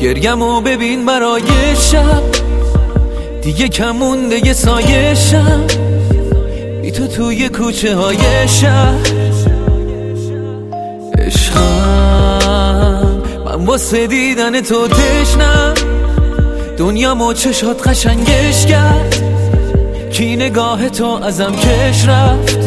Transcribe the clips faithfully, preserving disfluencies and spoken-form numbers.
گریمو ببین برای شب دیگه کم مونده یه سایشم بی تو توی کوچه های شهر. عشقم من واسه دیدن تو تشنم دنیا مو چشات قشنگش کرد کی نگاه تو ازم کش رفت.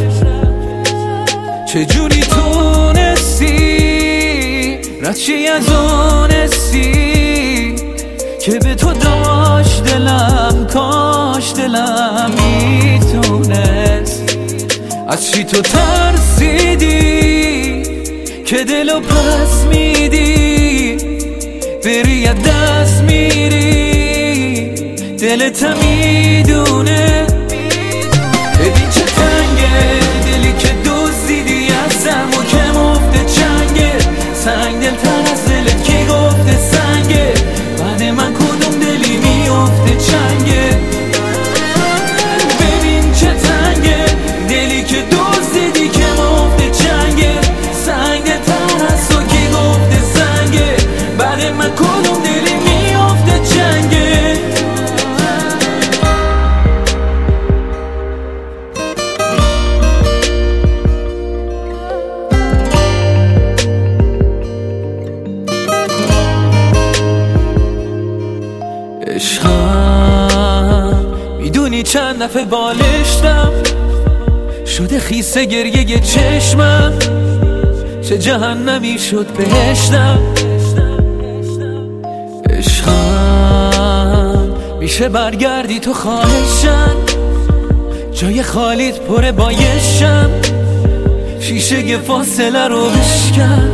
چجوری تونستی ردشی از اونستی که به تو داشت دلم کاش دلم میتونست. از چی تو ترسیدی که دلو پس میدی بری از دست میری دلت میدونه. ببین چه تنگه دلی که دزدیدی ازم و که مفته چنگه سنگ دل تر از دلت کی گفته سنگه بعد من کدوم دلی میفته چنگه. ببین چه تنگه دلی که دزدیدی که مفته چنگه سنگ دل تر از تو کی گفته سنگه بعد من کدوم دلی میفته چنگه. عشقم میدونی چند دفعه بالشتم شده خیسه گریه یه چشمم چه جهنمی شد بهشتم. عشقم میشه برگردی تو خواهشم جای خالیت پره بایشم شیشه یه فاصله رو بشکن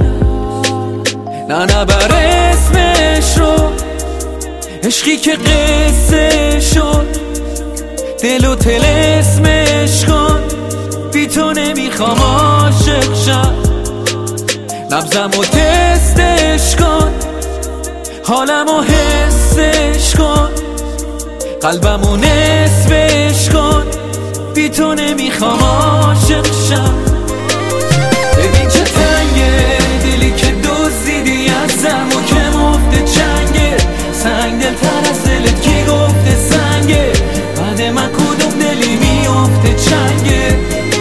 نه نبر اسمش رو عشقی که قصه شد دل و طلسمش کن بی تو نمیخوام عاشق شم. نبضم و تستش کن حالم و حسش کن قلبم و نصفش کن بی تو نمیخوام عاشق شم. ببین چه تنگه دلی که دزدیدی ازم و که مفته چنگه سنگ دل تر از دلت کی گفته سنگه بعد من کدوم دلی میفته چنگه.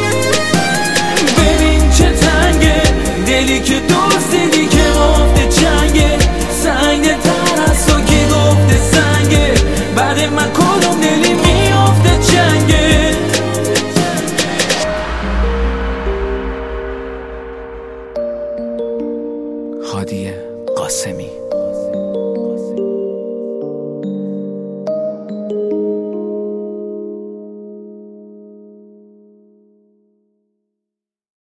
ببین چه تنگه دلی که دزدیدی که مفته چنگه سنگ دل تر از تو کی گفته سنگه بعد من کدوم دلی میفته چنگه. هادی قاسمی.